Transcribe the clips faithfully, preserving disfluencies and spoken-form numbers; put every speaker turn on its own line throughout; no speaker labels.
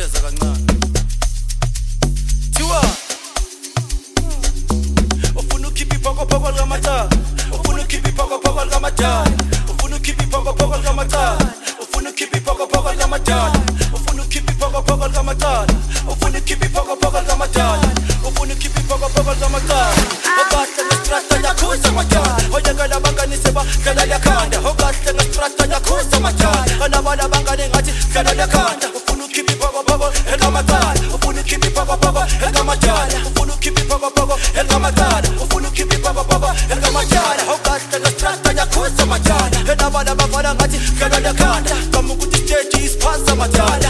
Cheza kancane. Tiwa. Ufuna ukhipha iphokopoko likamatala. Ufuna ukhipha iphokopoko likamatala. Ufuna ukhipha iphokopoko likamatala. Ufuna ukhipha iphokopoko likamatala. Ufuna ukhipha iphokopoko likamatala. Ufuna ukhipha iphokopoko likamatala. Ufuna ukhipha iphokopoko likamatala. Ogahle ngestrata yakhuza matala. Oyekela bangani seba dlala yakhanda. Ogahle ngestrata yakhuza matala. Anabala bangani ngathi dlala yakhanda. Ufuna ukhipha iphokopoko likamatala. Ufuna ukhipha iphokopoko likamatala. Ufuna ukhipha iphokopoko likamatala. Ufuna ukhipha iphokopoko likamatala. Ogahle ngestrata yakhuza matala. Anabala bangani ngathi dlala yakhanda. Kama ukuthi stage isiphansa matala.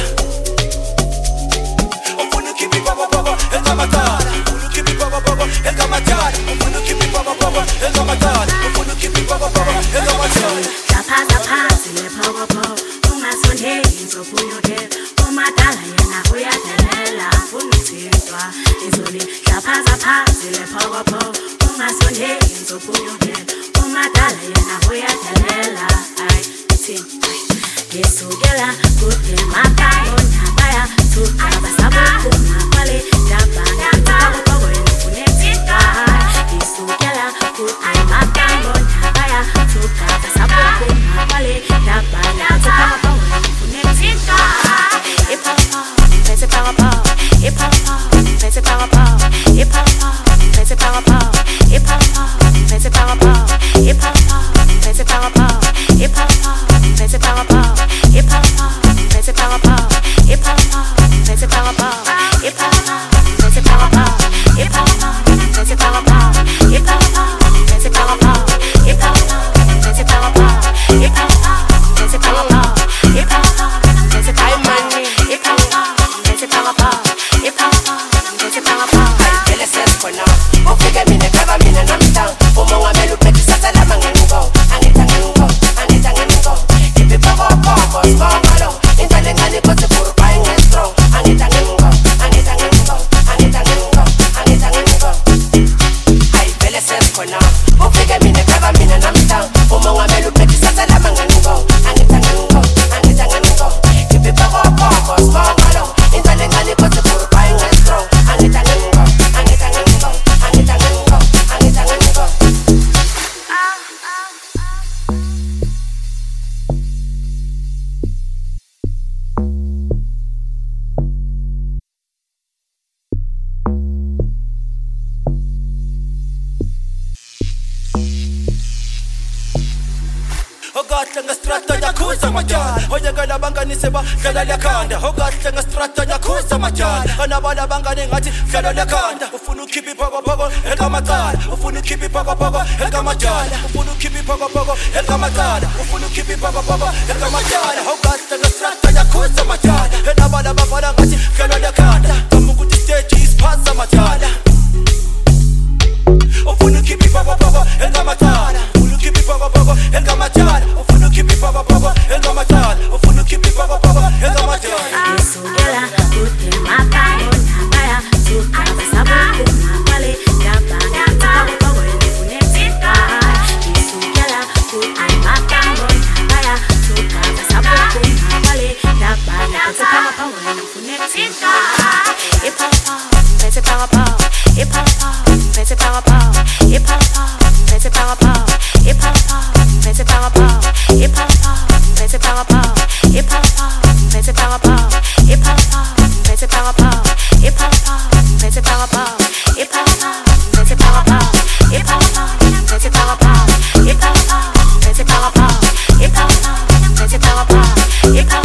Ufuna ukhipha iphokopoko likamatala. Ufuna ukhipha iphokopoko likamatala. Ufuna ukhipha iphokopoko likamatala. Ufuna ukhipha iphokopoko likamatala.
Zapha zapha zile phokopoko ungasondeli ngizobuye umadala yena uyadelela ufuna ukuthintwa izoli zapha zapha zile phokopoko ungasondeli ngizobuye umadala yena uyadelela ay thintwa ngisukela kude makaya nabaya tukaba sabu kumapale dabanga phokopoko ufuna ukuthintwa ngisukela kude makaya nabaya tukaba sabu kumapale dabanga phokopoko ufuna ukuthintwa iphokopoko bese phokopoko iphokopoko bese phokopoko iphokopoko bese phokopoko iphokopoko bese phokopoko iphokopoko bese phokopoko iphokopoko bese phokopoko iphokopoko bese phokopoko iphokopoko bese phokopoko iphokopoko bese phokopoko iphokopoko bese phokopoko iphokopoko bese phokopoko iphokopoko bese phokopoko iphokopoko bese phokopoko iphokopoko bese phokopoko iphokopoko bese phokopoko iphokopoko bese phokopoko
Vele sesikhona ufike mina khaba mina namhla uma ngamela uphethe isathala mangengo angithi angengo angithi angengo ipi phokopoko sibongalo into lengane kothi for buying strong angithi angengo angithi angengo angithi angengo angithi angengo Ay vele sesikhona ufike mina khaba mina namhla uma ngamela uphethe isathala mangengo angithi angengo angithi angengo ipi phokopoko sibongalo into lengane kothi for buying strong angithi angengo angithi angengo angithi angengo angithi angengo
Ogahle ngestrata yakhuza matala. Oyekela bangani seba dlala yakhanda. Ogahle ngestrata yakhuza matala. Anabala bangani ngathi dlala yakhanda. Ufuna ukhipha iphokopoko likamatala. Ufuna ukhipha iphokopoko likamatala. Ufuna ukhipha iphokopoko likamatala. Ufuna ukhipha iphokopoko likamatala. Ogahle ngestrata yakhuza matala. Anabala bangani ngathi dlala yakhanda. Kama ukuthi stage isiphansa matala. Ufuna ukhipha iphokopoko likamatala. Ufuna ukhipha iphokopoko likamatala. Ufuna ukhipha iphokopoko likamatala. Ufuna ukhipha iphokopoko likamatala.
ngisukela kude makaya nabaya tukaba sabu kumapale dabanga phokopoko ufuna ukuthintwa ngisukela kude makaya nabaya tukaba sabu kumapale dabanga phokopoko ufuna ukuthintwa iphokopoko bese phokopoko iphokopoko bese phokopoko iphokopoko bese phokopoko iphokopoko bese phokopoko iphokopoko bese phokopoko iphokopoko bese phokopoko iphokopoko bese phokopoko iphokopoko bese phokopoko iphokopoko bese phokopoko iphokopoko bese phokopoko iphokopoko bese phokopoko iphokopoko bese phokopoko iphokopoko